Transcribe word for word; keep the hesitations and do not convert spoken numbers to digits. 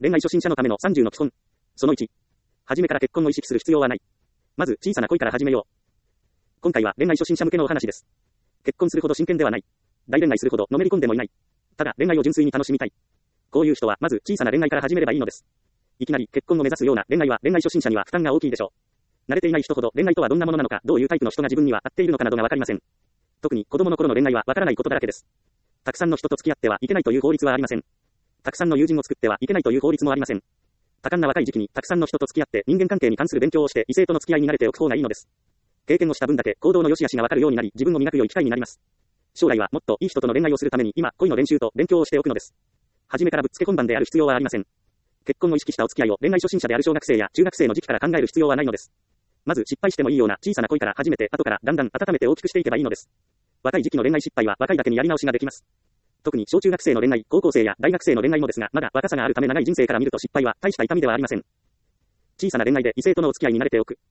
恋愛初心者のためのさんじゅうの基本。そのいち。初めから結婚を意識する必要はない。まず小さな恋から始めよう。今回は恋愛初心者向けのお話です。結婚するほど真剣ではない。大恋愛するほどのめり込んでもいない。ただ恋愛を純粋に楽しみたい。こういう人はまず小さな恋愛から始めればいいのです。いきなり結婚を目指すような恋愛は恋愛初心者には負担が大きいでしょう。慣れていない人ほど恋愛とはどんなものなのか、どういうタイプの人が自分には合っているのかなどがわかりません。特に子供の頃の恋愛はわからないことだらけです。たくさんの人と付き合ってはいけないという法律はありません。たくさんの友人を作ってはいけないという法律もありません。多感な若い時期にたくさんの人と付き合って人間関係に関する勉強をして異性との付き合いに慣れておく方がいいのです。経験をした分だけ行動の良し悪しがわかるようになり、自分を磨く良い機会になります。将来はもっといい人との恋愛をするために今恋の練習と勉強をしておくのです。初めからぶっつけ本番である必要はありません。結婚を意識したお付き合いを恋愛初心者である小学生や中学生の時期から考える必要はないのです。まず失敗してもいいような小さな恋から始めて、後からだんだん温めて大きくしていけばいいのです。若い時期の恋愛失敗は若いだけにやり直しができます。特に小中学生の恋愛、高校生や大学生の恋愛もですが、まだ若さがあるため長い人生から見ると失敗は大した痛みではありません。小さな恋愛で異性とのお付き合いに慣れておく。